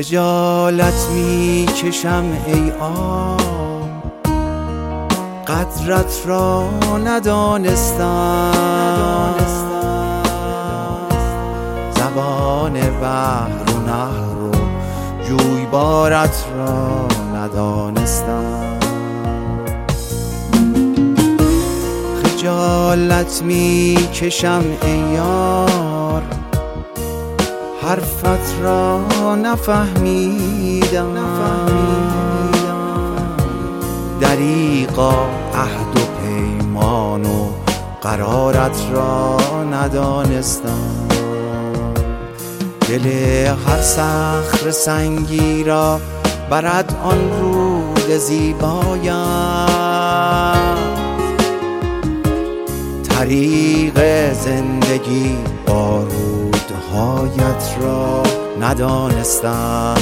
خجالت می کشم ای آب، قدرت را ندانستم. زبان بحر و نهر و جویبارت را ندانستم. خجالت می کشم ای یار، حرفت را نفهمیدم. دریغا عهد و پیمان و قرارت را ندانستم. دل هر صخره سنگی را برد آن رود زیبایت، طریق زندگی با رودهایت را ندانستم.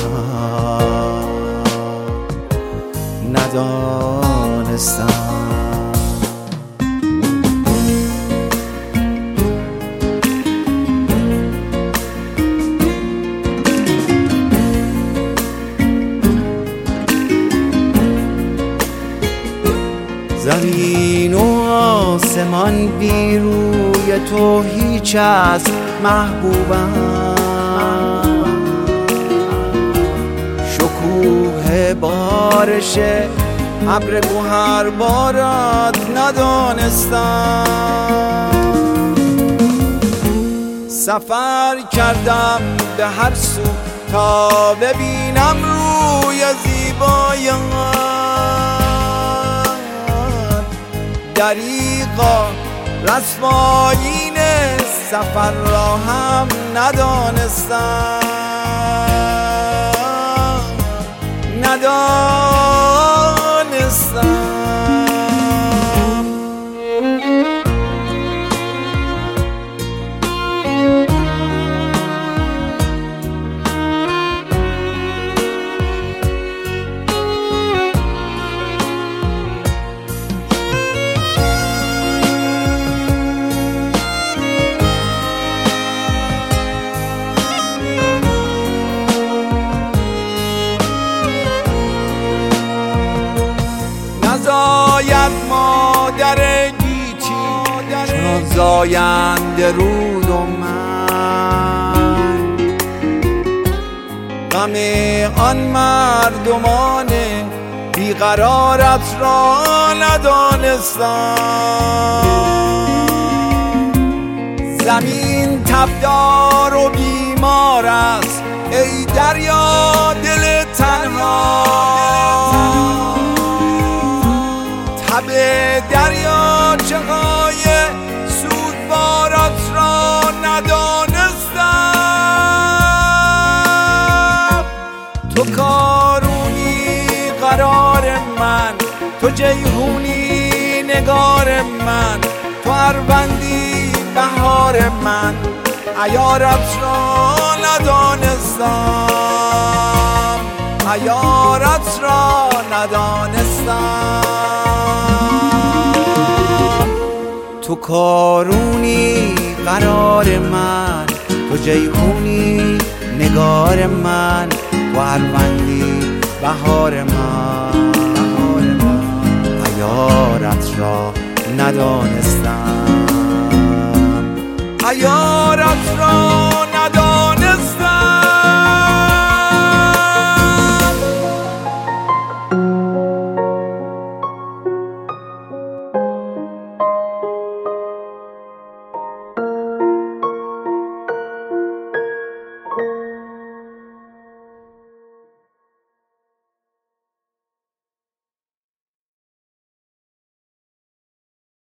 زمین و آسمان بی روی تو هیچ است محبوبم. شکوه بارش ابر گوهر بارت ندانستم. سفر کردم به هر سو تا ببینم روی زیبایت، دریغا رسوایین سفر را هم ندانستم. نزاید مادر گیتی چون زاینده رود و من، غم آن مردمان بیقرارت را ندانستم. زمین تبدار و بیمار است ای دریا دل تنها، تب دریا چهای سوگوارت را ندانستم. تو کارونی قرار من، تو جیهونی نگار من، تو اروندی بهار من، عیارت را ندانستم. عیارت را ندانستم. تو کارونی قرار من، تو جیهونی نگار من، تو اروندی بهار من، عیارت را ندانستم. عیارت را